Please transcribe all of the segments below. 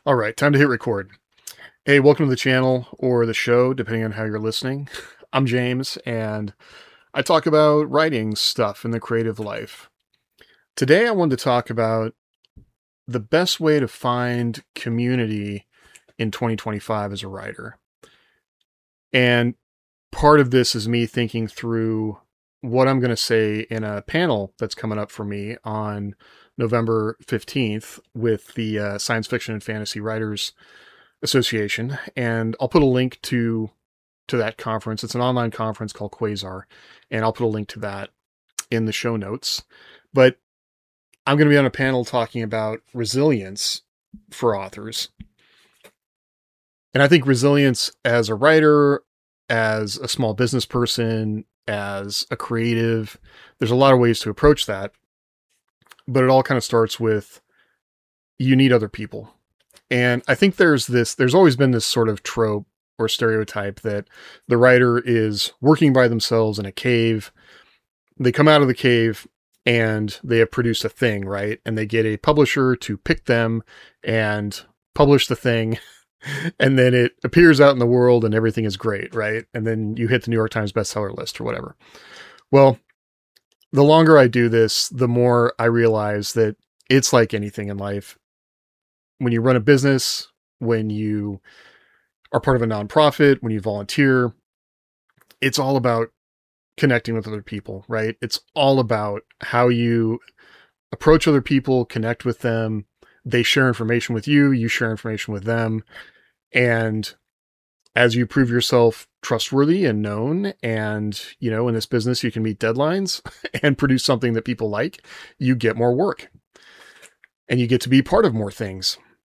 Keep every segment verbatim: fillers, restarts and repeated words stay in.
All right, time to hit record. Hey, welcome to the channel or the show, depending on how you're listening. I'm James, and I talk about writing stuff in the creative life. Today, I wanted to talk about the best way to find community in twenty twenty-five as a writer. And part of this is me thinking through what I'm going to say in a panel that's coming up for me on November fifteenth with the uh, Science Fiction and Fantasy Writers Association, and I'll put a link to to that conference. It's an online conference called Quasar, and I'll put a link to that in the show notes. But I'm going to be on a panel talking about resilience for authors. And I think resilience as a writer, as a small business person, as a creative, there's a lot of ways to approach that. But it all kind of starts with you need other people. And I think there's this, there's always been this sort of trope or stereotype that the writer is working by themselves in a cave. They come out of the cave and they have produced a thing, right? And they get a publisher to pick them and publish the thing. And then it appears out in the world and everything is great, right? And then you hit the New York Times bestseller list or whatever. Well, the longer I do this, the more I realize that it's like anything in life. When you run a business, when you are part of a nonprofit, when you volunteer, it's all about connecting with other people, right? It's all about how you approach other people, connect with them. They share information with you, you share information with them. And as you prove yourself trustworthy and known, and, you know, in this business, you can meet deadlines and produce something that people like, you get more work and you get to be part of more things.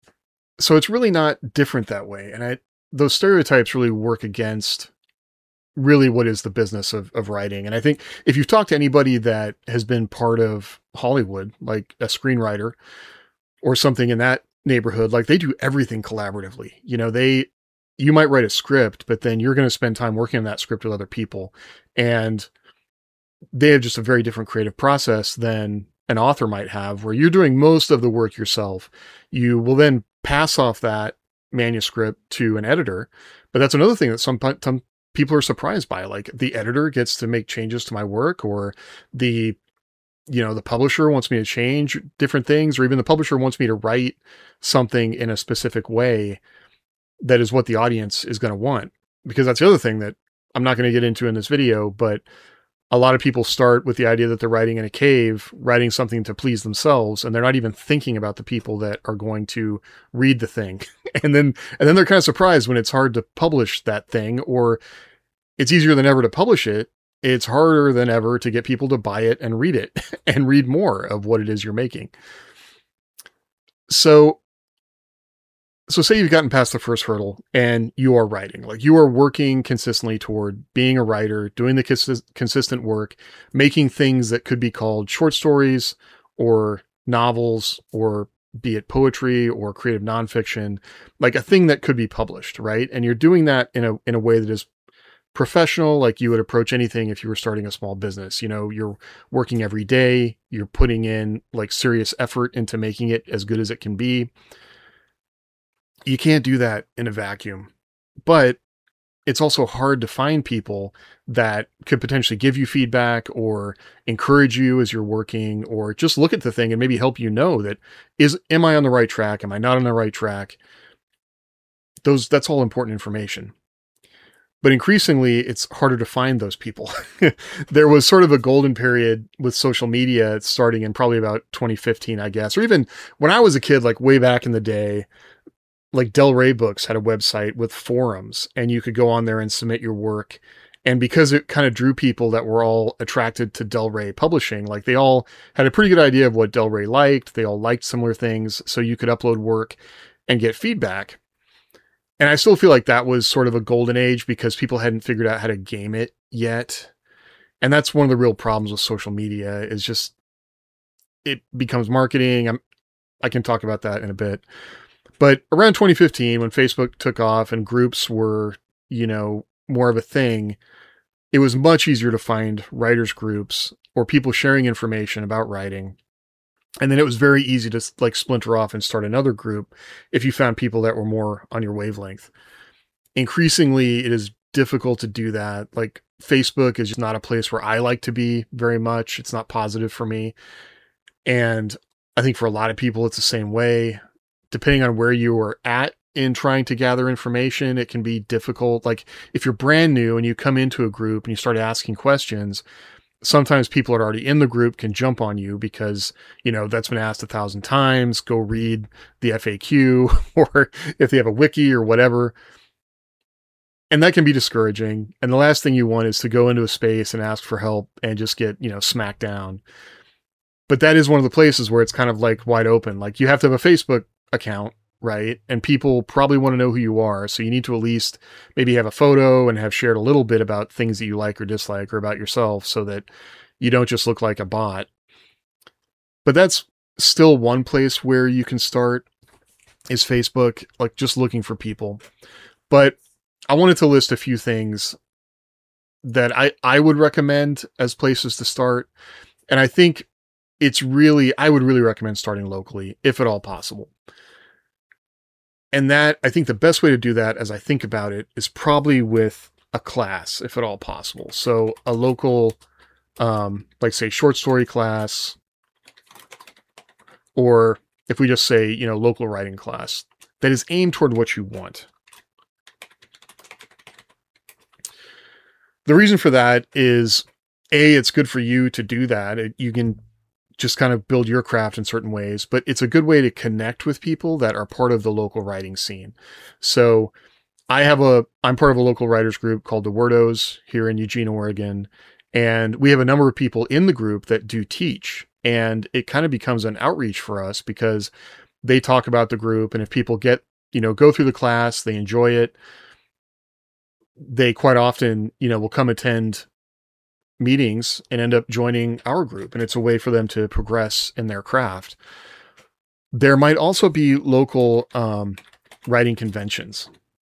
So it's really not different that way. And I, those stereotypes really work against really what is the business of, of writing. And I think if you've talked to anybody that has been part of Hollywood, like a screenwriter or something in that neighborhood, like they do everything collaboratively. You know, they, you might write a script, but then you're going to spend time working on that script with other people. And they have just a very different creative process than an author might have, where you're doing most of the work yourself. You will then pass off that manuscript to an editor. But that's another thing that some, some people are surprised by. Like the editor gets to make changes to my work, or the, you know, the publisher wants me to change different things, or even the publisher wants me to write something in a specific way that is what the audience is going to want. Because that's the other thing that I'm not going to get into in this video, but a lot of people start with the idea that they're writing in a cave, writing something to please themselves, and they're not even thinking about the people that are going to read the thing. And then, and then they're kind of surprised when it's hard to publish that thing, or it's easier than ever to publish it. It's harder than ever to get people to buy it and read it and read more of what it is you're making. So, so say you've gotten past the first hurdle and you are writing, like you are working consistently toward being a writer, doing the cons- consistent work, making things that could be called short stories or novels, or be it poetry or creative nonfiction, like a thing that could be published, right? And you're doing that in a, in a way that is professional, like you would approach anything if you were starting a small business. You know, you're working every day, you're putting in like serious effort into making it as good as it can be. You can't do that in a vacuum, but it's also hard to find people that could potentially give you feedback or encourage you as you're working, or just look at the thing and maybe help you know that is, am I on the right track? Am I not on the right track? Those, that's all important information. But increasingly, it's harder to find those people. There was sort of a golden period with social media starting in probably about twenty fifteen, I guess, or even when I was a kid, like way back in the day. Like Del Rey Books had a website with forums, and you could go on there and submit your work. And because it kind of drew people that were all attracted to Del Rey publishing, like they all had a pretty good idea of what Del Rey liked. They all liked similar things. So you could upload work and get feedback. And I still feel like that was sort of a golden age because people hadn't figured out how to game it yet. And that's one of the real problems with social media, is just, it becomes marketing. I'm, I can talk about that in a bit. But around twenty fifteen, when Facebook took off and groups were, you know, more of a thing, it was much easier to find writers groups or people sharing information about writing. And then it was very easy to like splinter off and start another group if you found people that were more on your wavelength. Increasingly, it is difficult to do that. Like Facebook is just not a place where I like to be very much. It's not positive for me. And I think for a lot of people, it's the same way. Depending on where you are at in trying to gather information, it can be difficult. Like if you're brand new and you come into a group and you start asking questions, sometimes people that are already in the group can jump on you because, you know, that's been asked a thousand times. Go read the F A Q or if they have a wiki or whatever. And that can be discouraging. And the last thing you want is to go into a space and ask for help and just get, you know, smacked down. But that is one of the places where it's kind of like wide open. Like you have to have a Facebook account, right? And people probably want to know who you are. So you need to at least maybe have a photo and have shared a little bit about things that you like or dislike or about yourself so that you don't just look like a bot. But that's still one place where you can start is Facebook, like just looking for people. But I wanted to list a few things that I, I would recommend as places to start. And I think it's really, I would really recommend starting locally, if at all possible. And that, I think the best way to do that, as I think about it, is probably with a class, if at all possible. So a local, um, like say short story class, or if we just say, you know, local writing class that is aimed toward what you want. The reason for that is, A, it's good for you to do that. It, you can just kind of build your craft in certain ways, but it's a good way to connect with people that are part of the local writing scene. So I have a, I'm part of a local writers group called the Wordos here in Eugene, Oregon. And we have a number of people in the group that do teach. And it kind of becomes an outreach for us because they talk about the group. And if people get, you know, go through the class, they enjoy it, they quite often, you know, will come attend meetings and end up joining our group. And it's a way for them to progress in their craft. There might also be local um, writing conventions.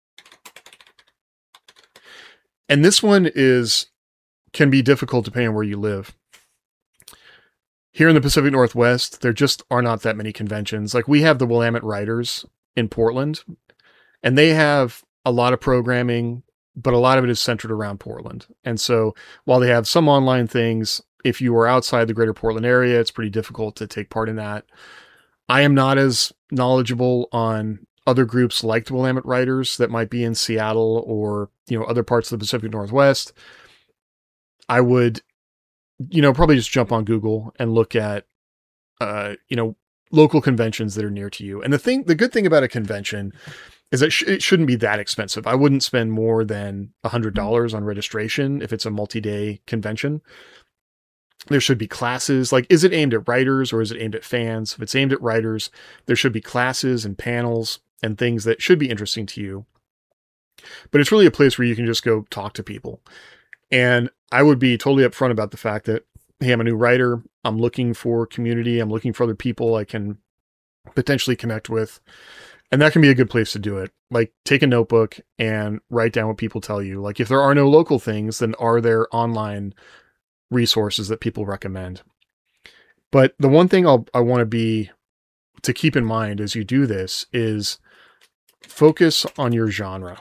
And this one is, can be difficult depending on where you live. Here in the Pacific Northwest, there just are not that many conventions. Like we have the Willamette Writers in Portland, and they have a lot of programming, but a lot of it is centered around Portland. And so while they have some online things, if you are outside the greater Portland area, it's pretty difficult to take part in that. I am not as knowledgeable on other groups like the Willamette Writers that might be in Seattle or, you know, other parts of the Pacific Northwest. I would, you know, probably just jump on Google and look at, uh, you know, local conventions that are near to you. And the thing, the good thing about a convention is that sh- it shouldn't be that expensive. I wouldn't spend more than a hundred dollars on registration if it's a multi-day convention. There should be classes. Like, is it aimed at writers or is it aimed at fans? If it's aimed at writers, there should be classes and panels and things that should be interesting to you. But it's really a place where you can just go talk to people. And I would be totally upfront about the fact that, hey, I'm a new writer. I'm looking for community. I'm looking for other people I can potentially connect with. And that can be a good place to do it. Like, take a notebook and write down what people tell you. Like, if there are no local things, then are there online resources that people recommend? But the one thing I'll, I want to be to keep in mind as you do this is focus on your genre.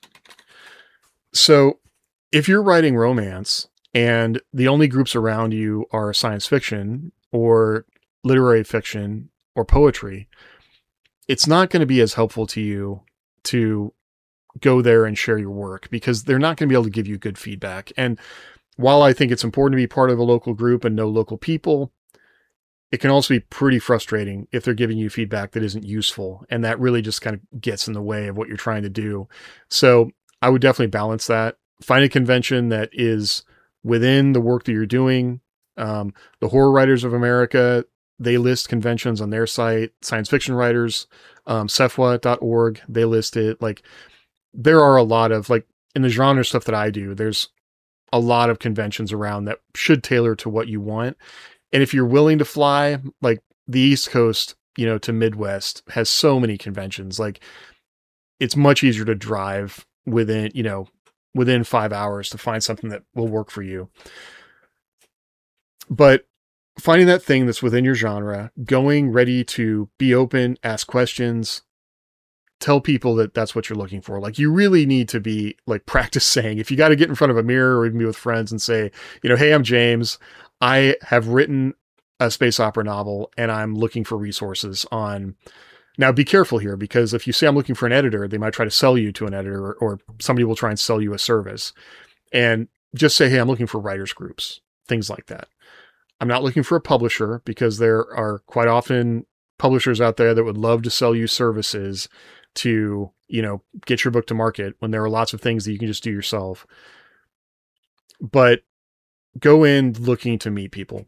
So if you're writing romance and the only groups around you are science fiction or literary fiction or poetry, it's not going to be as helpful to you to go there and share your work because they're not going to be able to give you good feedback. And while I think it's important to be part of a local group and know local people, it can also be pretty frustrating if they're giving you feedback that isn't useful. And that really just kind of gets in the way of what you're trying to do. So I would definitely balance that. Find a convention that is within the work that you're doing. Um, the Horror Writers of America, they list conventions on their site. Science Fiction Writers, um, C E F W A dot org, they list it. Like, there are a lot of, like, in the genre stuff that I do, there's a lot of conventions around that should tailor to what you want. And if you're willing to fly, like the East Coast, you know, to Midwest has so many conventions. Like, it's much easier to drive within, you know, within five hours to find something that will work for you. But finding that thing that's within your genre, going ready to be open, ask questions, tell people that that's what you're looking for. Like, you really need to be like practice saying, if you got to get in front of a mirror or even be with friends and say, you know, hey, I'm James. I have written a space opera novel and I'm looking for resources on. Now be careful here, because if you say I'm looking for an editor, they might try to sell you to an editor, or, or somebody will try and sell you a service. And just say, hey, I'm looking for writers groups, things like that. I'm not looking for a publisher, because there are quite often publishers out there that would love to sell you services to, you know, get your book to market, when there are lots of things that you can just do yourself. But go in looking to meet people.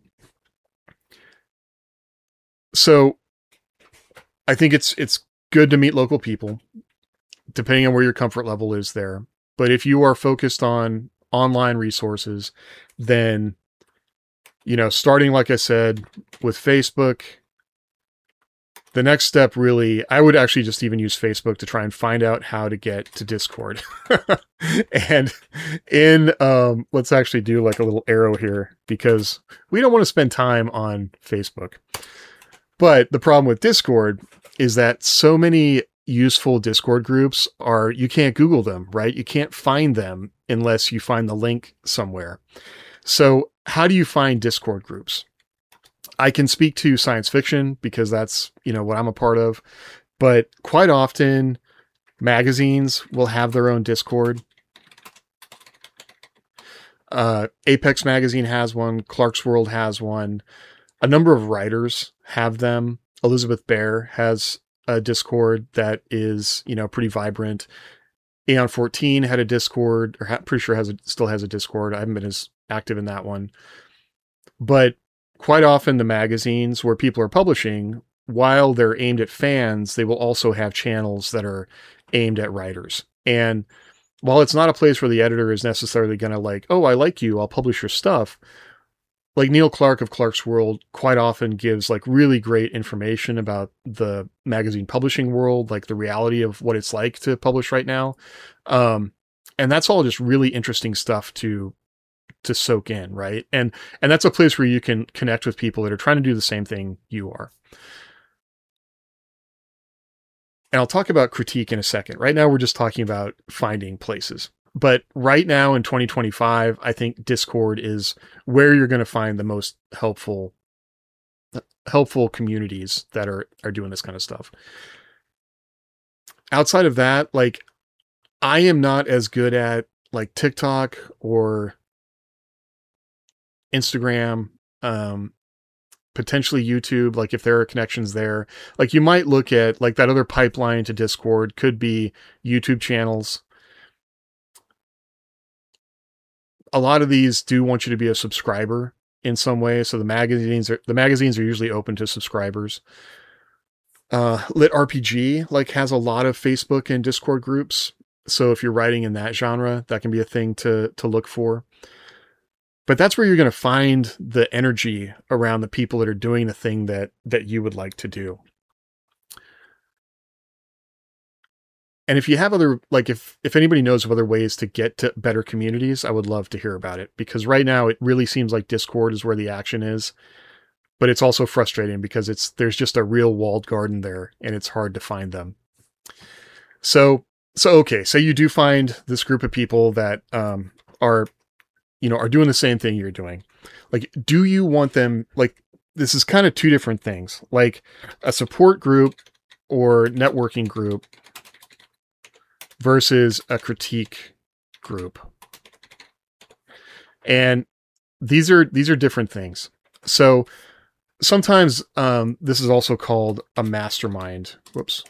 So I think it's it's good to meet local people, depending on where your comfort level is there. But if you are focused on online resources, then, you know, starting, like I said, with Facebook, the next step really, I would actually just even use Facebook to try and find out how to get to Discord. And in, um, let's actually do like a little arrow here, because we don't want to spend time on Facebook. But the problem with Discord is that so many useful Discord groups are, you can't Google them, right? You can't find them unless you find the link somewhere. So how do you find Discord groups? I can speak to science fiction because that's, you know, what I'm a part of, but quite often magazines will have their own Discord. Uh, Apex Magazine has one. Clarkesworld has one. A number of writers have them. Elizabeth Bear has a Discord that is, you know, pretty vibrant. Aeon fourteen had a Discord, or ha- pretty sure has a, still has a Discord. I haven't been as active in that one. But quite often the magazines where people are publishing, while they're aimed at fans, they will also have channels that are aimed at writers. And while it's not a place where the editor is necessarily going to like, oh, I like you, I'll publish your stuff. Like Neil Clark of Clarkesworld quite often gives like really great information about the magazine publishing world, like the reality of what it's like to publish right now. Um, and that's all just really interesting stuff to to soak in, right? And and that's a place where you can connect with people that are trying to do the same thing you are. And I'll talk about critique in a second. Right now, we're just talking about finding places. But right now in twenty twenty-five, I think Discord is where you're going to find the most helpful, helpful communities that are, are doing this kind of stuff. Outside of that, like, I am not as good at like TikTok or Instagram, um, potentially YouTube. Like if there are connections there, like you might look at like that other pipeline to Discord could be YouTube channels. A lot of these do want you to be a subscriber in some way. So the magazines are, the magazines are usually open to subscribers. Uh, Lit R P G like has a lot of Facebook and Discord groups. So if you're writing in that genre, that can be a thing to, to look for. But that's where you're going to find the energy around the people that are doing the thing that, that you would like to do. And if you have other, like if, if anybody knows of other ways to get to better communities, I would love to hear about it, because right now it really seems like Discord is where the action is, but it's also frustrating because it's, there's just a real walled garden there and it's hard to find them. So, so, okay. So you do find this group of people that, um, are, you know, are doing the same thing you're doing. Like, do you want them, like, this is kind of two different things, like a support group or networking group versus a critique group. And these are, these are different things. So sometimes, um, this is also called a mastermind. Whoops.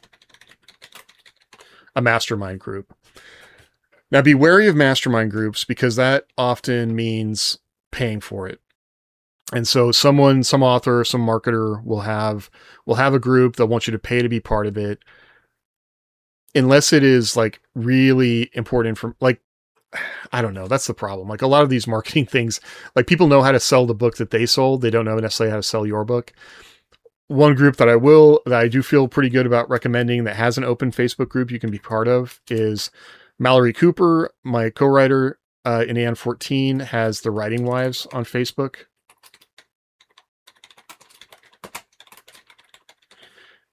A mastermind group. Now be wary of mastermind groups, because that often means paying for it. And so someone, some author, some marketer will have, will have a group. They'll want you to pay to be part of it. Unless it is like really important for, like, I don't know. That's the problem. Like a lot of these marketing things, like people know how to sell the book that they sold. They don't know necessarily how to sell your book. One group that I will, that I do feel pretty good about recommending that has an open Facebook group you can be part of is Mallory Cooper, my co-writer uh, in Aeon fourteen, has the Writing Wives on Facebook.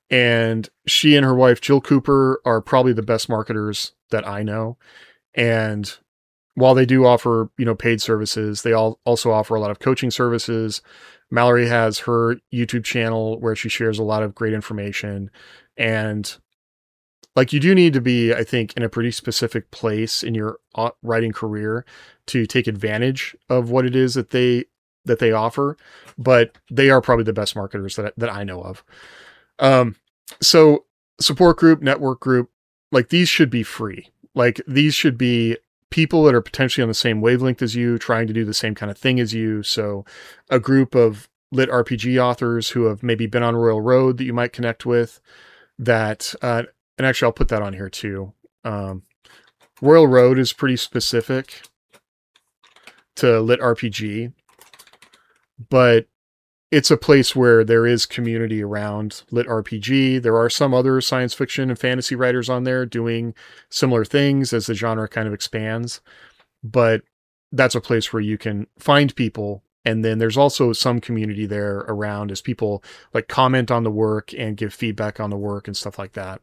And she and her wife, Jill Cooper, are probably the best marketers that I know. And while they do offer, you know, paid services, they all also offer a lot of coaching services. Mallory has her YouTube channel where she shares a lot of great information. And like, you do need to be, I think, in a pretty specific place in your writing career to take advantage of what it is that they that they offer. But they are probably the best marketers that that I know of. Um, so support group, network group, like these should be free. Like these should be people that are potentially on the same wavelength as you, trying to do the same kind of thing as you. So a group of lit R P G authors who have maybe been on Royal Road that you might connect with, that, uh, and actually I'll put that on here too. Um, Royal Road is pretty specific to lit R P G, but it's a place where there is community around lit R P G. There are some other science fiction and fantasy writers on there doing similar things as the genre kind of expands, but that's a place where you can find people. And then there's also some community there around as people like comment on the work and give feedback on the work and stuff like that.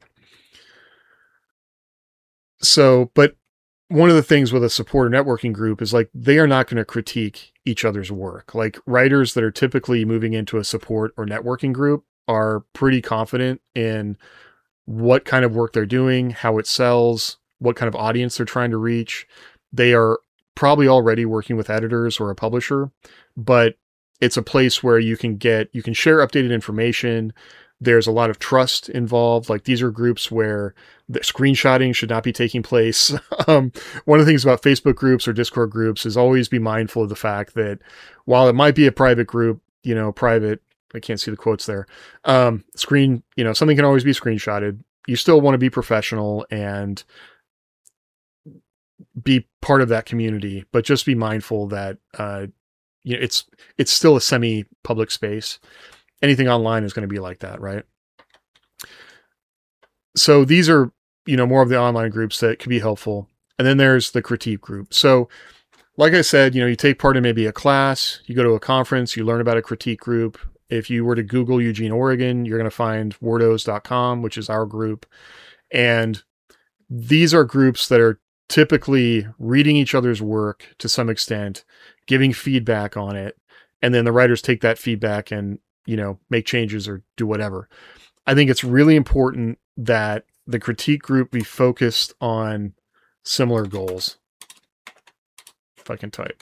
So, but one of the things with a supporter networking group is like, they are not going to critique each other's work. Like writers that are typically moving into a support or networking group are pretty confident in what kind of work they're doing, how it sells, what kind of audience they're trying to reach. They are probably already working with editors or a publisher, but it's a place where you can get, you can share updated information. There's a lot of trust involved. Like these are groups where the screenshotting should not be taking place. um, one of the things about Facebook groups or Discord groups is always be mindful of the fact that while it might be a private group, you know, private, I can't see the quotes there, um, screen, you know, something can always be screenshotted. You still want to be professional and be part of that community, but just be mindful that, uh, you know, it's, it's still a semi-public space. Anything online is going to be like that, right? So these are, you know, more of the online groups that could be helpful. And then there's the critique group. So like I said, you know, you take part in maybe a class, you go to a conference, you learn about a critique group. If you were to Google Eugene, Oregon, you're going to find wordos dot com, which is our group. And these are groups that are typically reading each other's work to some extent, giving feedback on it. And then the writers take that feedback and, you know, make changes or do whatever. I think it's really important that the critique group be focused on similar goals. If I can type.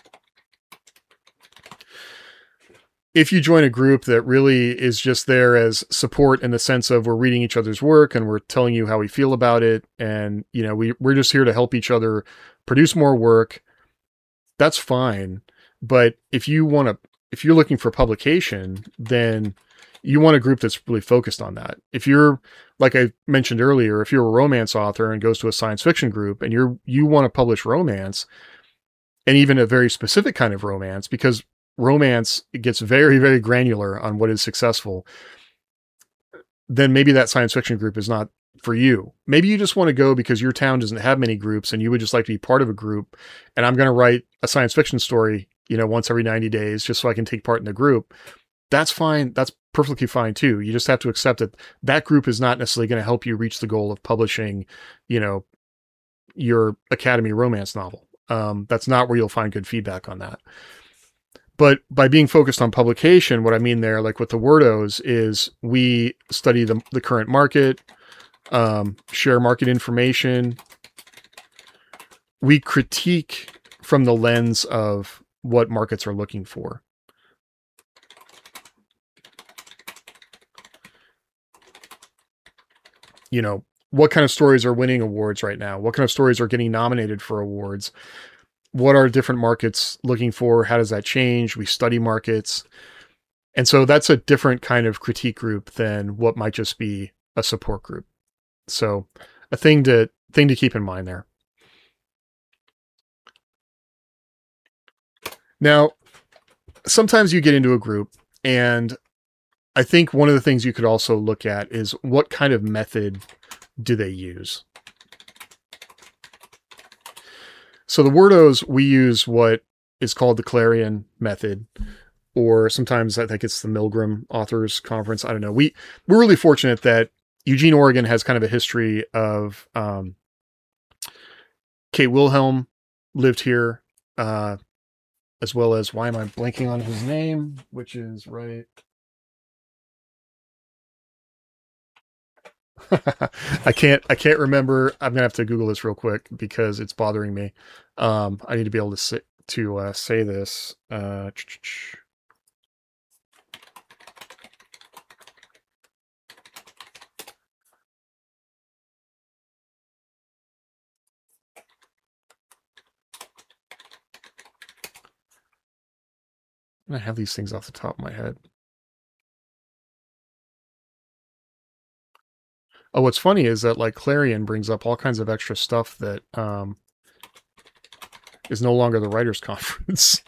If you join a group that really is just there as support in the sense of we're reading each other's work and we're telling you how we feel about it, and, you know, we, we're just here to help each other produce more work, that's fine. But if you want to, if you're looking for publication, then you want a group that's really focused on that. If you're, like I mentioned earlier, if you're a romance author and goes to a science fiction group and you're, you want to publish romance, and even a very specific kind of romance, because romance gets very, very granular on what is successful, then maybe that science fiction group is not for you. Maybe you just want to go because your town doesn't have many groups and you would just like to be part of a group. And I'm going to write a science fiction story, you know, once every ninety days, just so I can take part in the group. That's fine. That's perfectly fine too. You just have to accept that that group is not necessarily going to help you reach the goal of publishing, you know, your Academy romance novel. Um, that's not where you'll find good feedback on that. But by being focused on publication, what I mean there, like with the Wordos, is we study the, the current market, um, share market information. We critique from the lens of what markets are looking for. You know, what kind of stories are winning awards right now? What kind of stories are getting nominated for awards? What are different markets looking for? How does that change? We study markets. And so that's a different kind of critique group than what might just be a support group. So a thing to, thing to keep in mind there. Now, sometimes you get into a group, and I think one of the things you could also look at is what kind of method do they use? So the Wordos, we use what is called the Clarion method. or sometimes I think it's the Milgram Authors Conference. I don't know. We, we're really fortunate that Eugene, Oregon has kind of a history of, um, Kate Wilhelm lived here, uh, as well as, why am I blanking on his name, which is right. I can't, I can't remember. I'm gonna have to Google this real quick because it's bothering me. Um, I need to be able to say, to uh, say this. Uh, I have these things off the top of my head. Oh, what's funny is that like Clarion brings up all kinds of extra stuff that um, is no longer the writers' conference.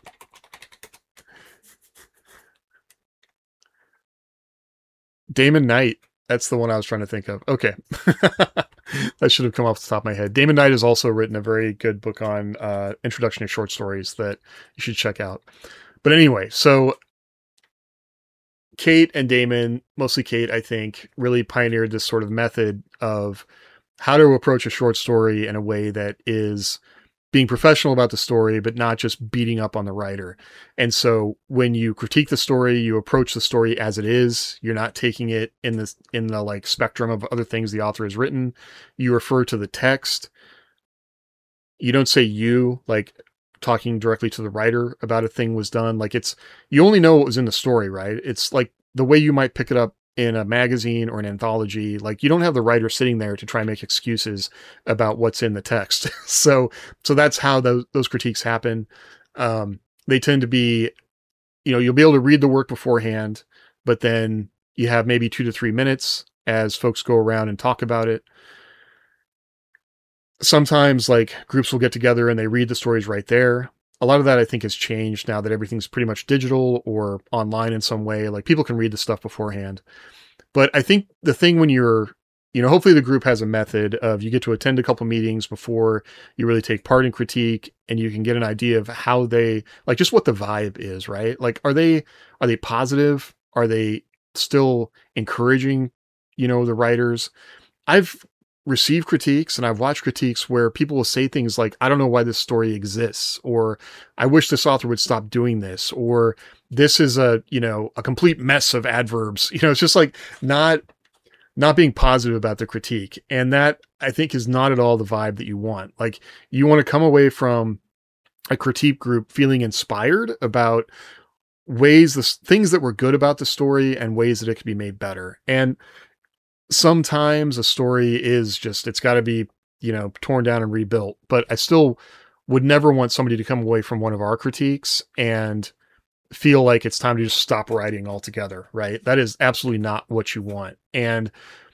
Damon Knight. That's the one I was trying to think of. Okay. That should have come off the top of my head. Damon Knight has also written a very good book on uh, introduction to short stories that you should check out. But anyway, so Kate and Damon, mostly Kate, I think, really pioneered this sort of method of how to approach a short story in a way that is being professional about the story, but not just beating up on the writer. And so when you critique the story, you approach the story as it is. You're not taking it in this, in the like spectrum of other things the author has written. You refer to the text. You don't say you, like talking directly to the writer about a thing was done. Like it's, you only know what was in the story, right? It's like the way you might pick it up in a magazine or an anthology. Like you don't have the writer sitting there to try and make excuses about what's in the text. so, so that's how those, those critiques happen. Um, they tend to be, you know, you'll be able to read the work beforehand, but then you have maybe two to three minutes as folks go around and talk about it. Sometimes like groups will get together and they read the stories right there. A lot of that I think has changed now that everything's pretty much digital or online in some way. Like people can read the stuff beforehand. But I think the thing when you're, you know, hopefully the group has a method of you get to attend a couple meetings before you really take part in critique, and you can get an idea of how they, like just what the vibe is, right? Like, are they, are they positive? Are they still encouraging, you know, the writers? I've received critiques and I've watched critiques where people will say things like, I don't know why this story exists, or I wish this author would stop doing this, or this is a, you know, a complete mess of adverbs. You know, it's just like not, not being positive about the critique. And that I think is not at all the vibe that you want. Like you want to come away from a critique group feeling inspired about ways, the things that were good about the story and ways that it could be made better. And sometimes a story is just, it's got to be, you know, torn down and rebuilt, but I still would never want somebody to come away from one of our critiques and feel like it's time to just stop writing altogether, right? That is absolutely not what you want. And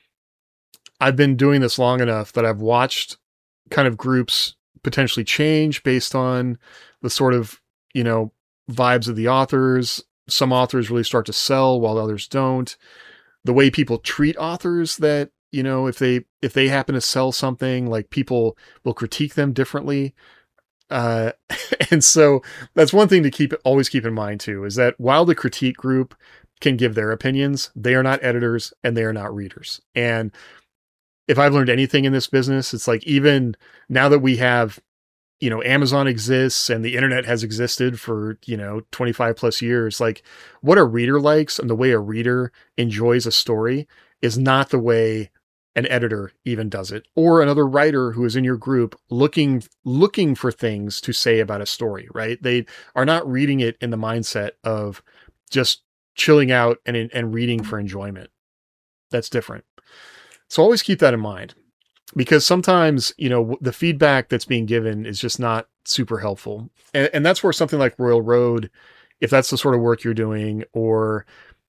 I've been doing this long enough that I've watched kind of groups potentially change based on the sort of, you know, vibes of the authors. Some authors really start to sell while others don't. The way people treat authors, that, you know, if they, if they happen to sell something, like people will critique them differently. Uh, and so that's one thing to keep, always keep in mind too, is that while the critique group can give their opinions, they are not editors and they are not readers. And if I've learned anything in this business, it's like, even now that we have, you know, Amazon exists and the internet has existed for, you know, twenty-five plus years, like what a reader likes and the way a reader enjoys a story is not the way an editor even does it, or another writer who is in your group looking, looking for things to say about a story, right? They are not reading it in the mindset of just chilling out and, and reading for enjoyment. That's different. So always keep that in mind, because sometimes, you know, the feedback that's being given is just not super helpful. And, and that's where something like Royal Road, if that's the sort of work you're doing, or,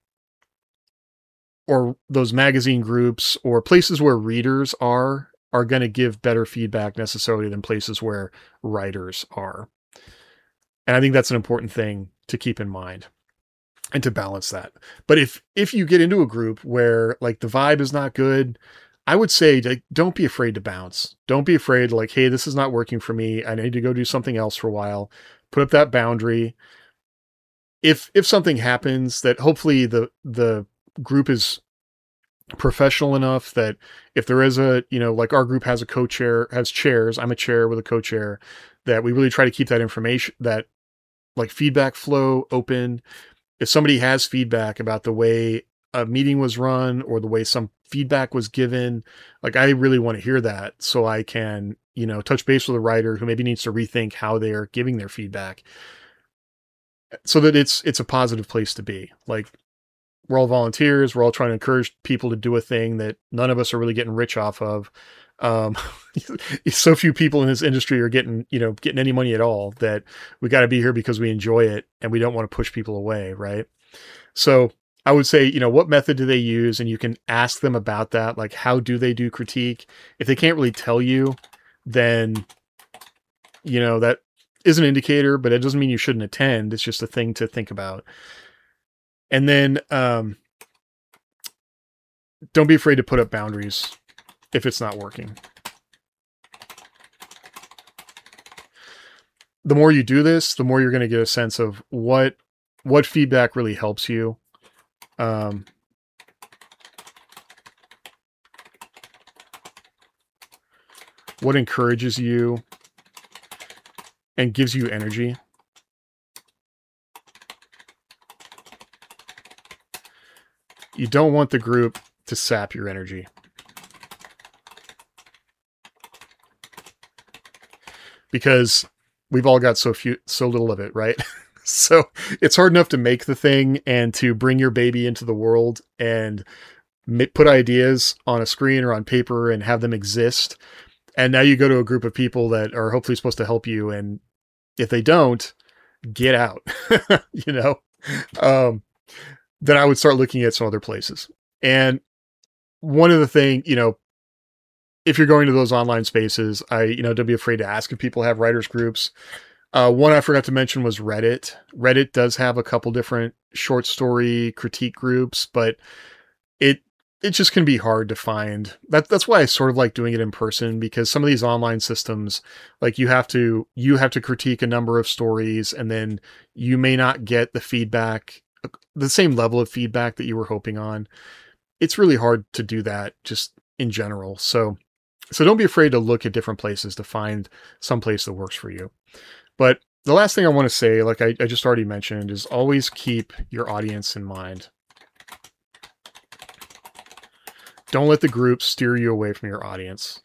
or those magazine groups or places where readers are, are going to give better feedback necessarily than places where writers are. And I think that's an important thing to keep in mind and to balance that. But if, if you get into a group where like the vibe is not good, I would say, like, don't be afraid to bounce. Don't be afraid, like, hey, this is not working for me. I need to go do something else for a while. Put up that boundary. if if something happens, that hopefully the the group is professional enough that if there is a, you know, like our group has a co-chair, has chairs, I'm a chair with a co-chair, that we really try to keep that information, that like feedback flow open. If somebody has feedback about the way a meeting was run or the way some feedback was given, like I really want to hear that so I can, you know, touch base with a writer who maybe needs to rethink how they're giving their feedback so that it's, it's a positive place to be. Like, we're all volunteers. We're all trying to encourage people to do a thing that none of us are really getting rich off of. Um, so few people in this industry are getting, you know, getting any money at all, that we got to be here because we enjoy it and we don't want to push people away. Right. So I would say, you know, what method do they use? And you can ask them about that. Like, how do they do critique? If they can't really tell you, then, you know, that is an indicator, but it doesn't mean you shouldn't attend. It's just a thing to think about. And then, um, don't be afraid to put up boundaries if it's not working. The more you do this, the more you're going to get a sense of what, what feedback really helps you. Um, what encourages you and gives you energy. You don't want the group to sap your energy. Because we've all got so few, so little of it, right? So it's hard enough to make the thing and to bring your baby into the world and put ideas on a screen or on paper and have them exist. And now you go to a group of people that are hopefully supposed to help you. And if they don't, get out, you know? Um, then I would start looking at some other places. And one of the thing, you know, if you're going to those online spaces, I, you know, don't be afraid to ask if people have writers groups. Uh, one I forgot to mention was Reddit. Reddit does have a couple different short story critique groups, but it, it just can be hard to find. That, that's why I sort of like doing it in person, because some of these online systems, like you have to, you have to critique a number of stories and then you may not get the feedback, the same level of feedback that you were hoping on. It's really hard to do that just in general. So, so don't be afraid to look at different places to find some place that works for you. But the last thing I want to say, like I, I just already mentioned, is always keep your audience in mind. Don't let the group steer you away from your audience.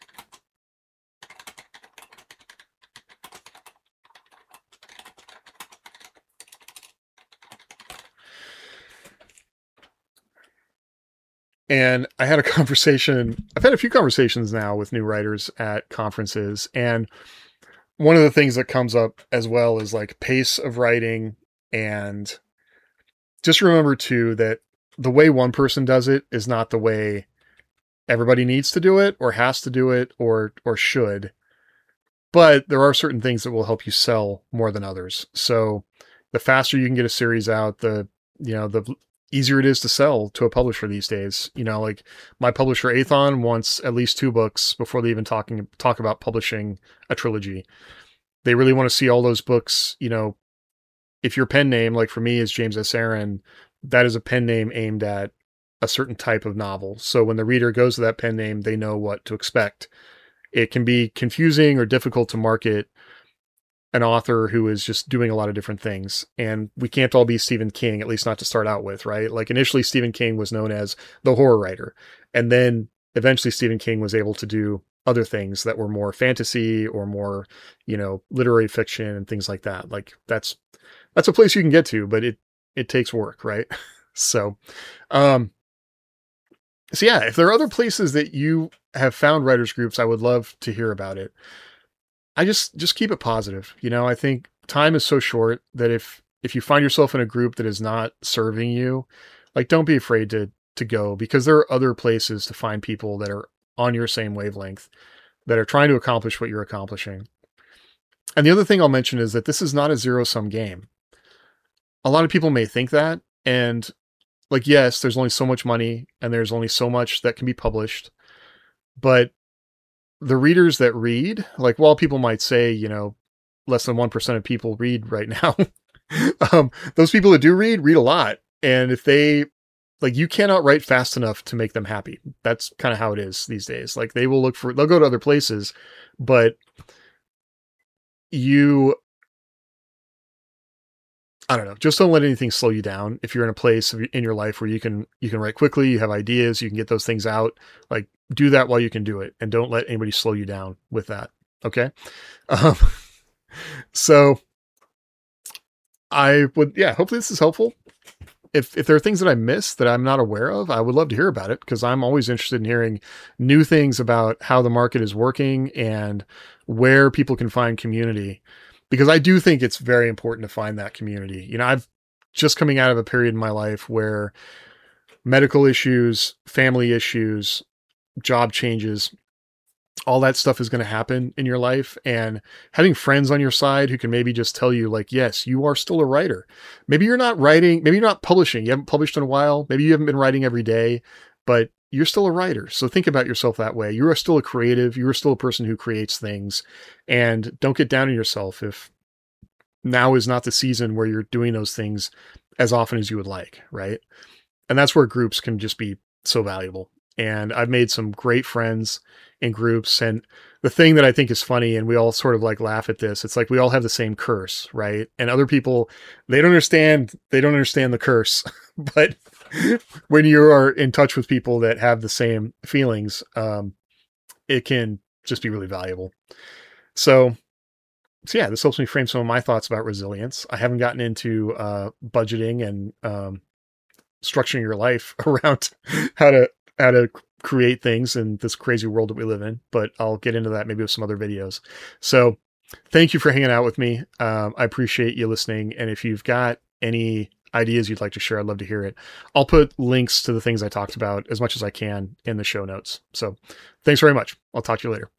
And I had a conversation, I've had a few conversations now with new writers at conferences. And one of the things that comes up as well is like pace of writing. And just remember too, that the way one person does it is not the way everybody needs to do it or has to do it or, or should, but there are certain things that will help you sell more than others. So the faster you can get a series out, the, you know, the easier it is to sell to a publisher these days. You know, like my publisher Aethon wants at least two books before they even talking talk about publishing a trilogy. They really want to see all those books. You know, if your pen name, like for me, is James S. Aaron, that is a pen name aimed at a certain type of novel. So when the reader goes to that pen name, they know what to expect. It can be confusing or difficult to market an author who is just doing a lot of different things. And we can't all be Stephen King, at least not to start out with, right? Like initially Stephen King was known as the horror writer. And then eventually Stephen King was able to do other things that were more fantasy or more, you know, literary fiction and things like that. Like that's, that's a place you can get to, but it, it takes work, right? so, um, so yeah, if there are other places that you have found writers groups, I would love to hear about it. I just, just keep it positive. You know, I think time is so short that if, if you find yourself in a group that is not serving you, like, don't be afraid to, to go, because there are other places to find people that are on your same wavelength, that are trying to accomplish what you're accomplishing. And the other thing I'll mention is that this is not a zero sum game. A lot of people may think that, and like, yes, there's only so much money and there's only so much that can be published, but the readers that read, like while people might say, you know, less than one percent of people read right now, um, those people that do read, read a lot. And if they, like, you cannot write fast enough to make them happy. That's kind of how it is these days. Like, they will look for, they'll go to other places, but you, I don't know, just don't let anything slow you down. If you're in a place in your life where you can, you can write quickly, you have ideas, you can get those things out, like, do that while you can do it, and don't let anybody slow you down with that. Okay. Um, so I would, yeah, hopefully this is helpful. If, if there are things that I missed that I'm not aware of, I would love to hear about it, because I'm always interested in hearing new things about how the market is working and where people can find community, because I do think it's very important to find that community. You know, I've just coming out of a period in my life where medical issues, family issues, job changes, all that stuff is going to happen in your life, and having friends on your side who can maybe just tell you, like, yes, you are still a writer. Maybe you're not writing, maybe you're not publishing. You haven't published in a while. Maybe you haven't been writing every day, but you're still a writer. So think about yourself that way. You are still a creative. You are still a person who creates things, and don't get down on yourself if now is not the season where you're doing those things as often as you would like. Right. And that's where groups can just be so valuable. And I've made some great friends in groups. And the thing that I think is funny, and we all sort of like laugh at this, it's like we all have the same curse, right? And other people, they don't understand, they don't understand the curse. But when you are in touch with people that have the same feelings, um, it can just be really valuable. So, so yeah, this helps me frame some of my thoughts about resilience. I haven't gotten into uh, budgeting and um, structuring your life around how to how to create things in this crazy world that we live in, but I'll get into that maybe with some other videos. So thank you for hanging out with me. Um, I appreciate you listening. And if you've got any ideas you'd like to share, I'd love to hear it. I'll put links to the things I talked about as much as I can in the show notes. So thanks very much. I'll talk to you later.